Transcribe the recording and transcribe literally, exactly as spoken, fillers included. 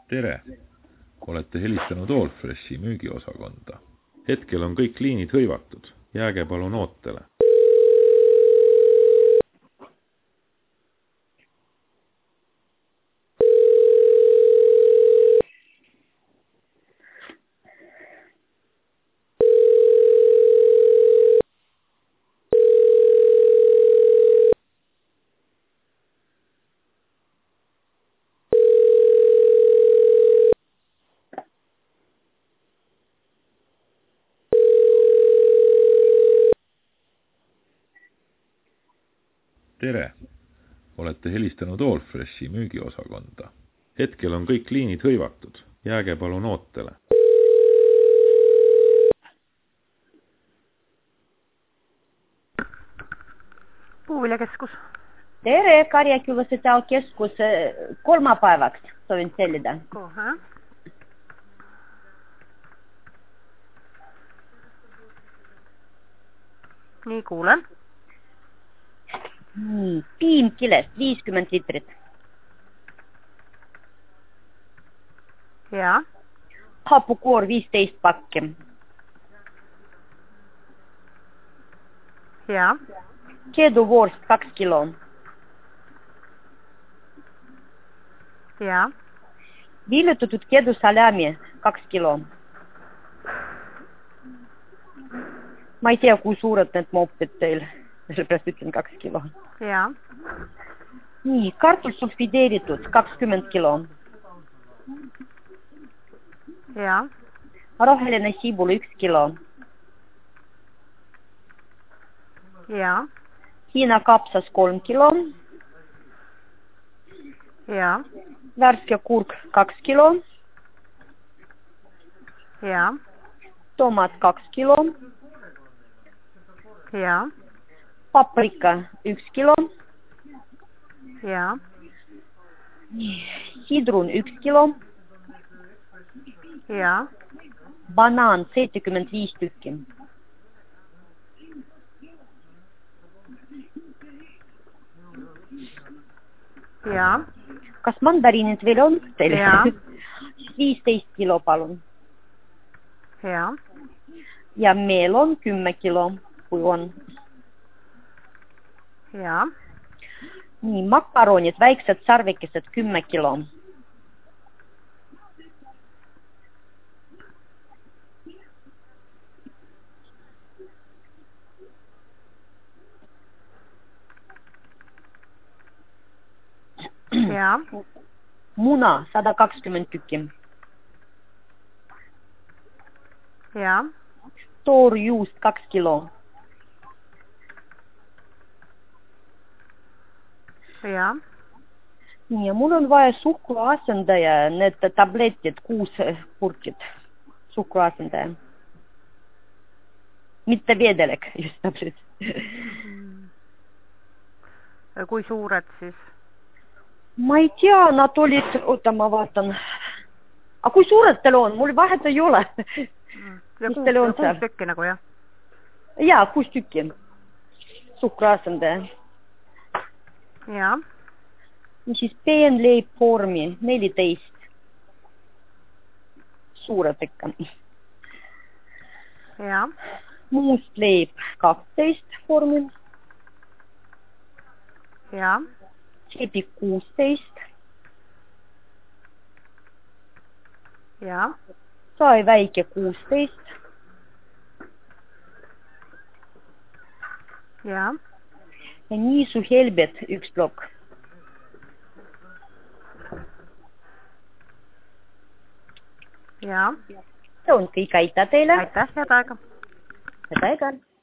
Tere! Olete helistanud Allfreshi müügiosakonda. Hetkel on kõik liinid hõivatud. Jääge palun ootele. Tere! Olete helistanud Allfreshi müügiosakonda. Hetkel on kõik liinid hõivatud. Jääge palun ootele. Puuviljakeskus. Tere, Karjaküla sotsiaalkeskus kolmapäevaks soovin sellida. Kohe. Nii, kuulen. Nii, piimkilest viiskümmend litrit. Ja. Hapukoor viisteist pakki. Ja. Keduvorst kaks kilo. Ja. Viilutatud kedusalämi kaks kilo. Ma ei tea, kui suured need moopid teil. Sellepärast ütlen kaks kilo. Ja. Nii, kartul sulfideeritud kakskümmend kilo. Ja. Roheline sibul üks kilo. Ja. Hiina kapsas kolm kilo. Ja. Värske kurk kaks kilo. Ja. Tomat kaks kilo. Ja. Paprika üks kilo. Ja. Sidrun üks kilo. Ja. Banaan seitsekümmend viis tükki. Ja. Kas mandariinid veel on teil? Ja. viisteist kilo palun. Ja. Ja meelon kümme kilo, kui on. Ja. Nii, makaronid, väiksed sarvikesed kümme kilo. Ja. Muna sada kakskümmend tükki. Ja. Toorjuust kaks kilo. Ja. Ja mul on vaja suhkruasendaja, need tabletid, kuus purkit. Suhkruasendaja. Mitte vedelek, just tablet. Kui suured siis? Ma ei tea, nad olid, oota ma vaatan. Aga kui suured teil on? Mul vahet ei ole. Ja kuus, ja kuus tükki nagu, jah? Jaa, kuus tükki. Suhkruasendaja. Ja. Siis peenleibvormi neliteist. Suured ikka. Ja. Muustleib kaksteist vormi. Ja. Sepik kuusteist. Ja. Sai väike kuusteist. Ja. Ja niisu helbet üks plokk. Ja. See on kõik, aitäh teile. Aitäh, head aega. Head aega.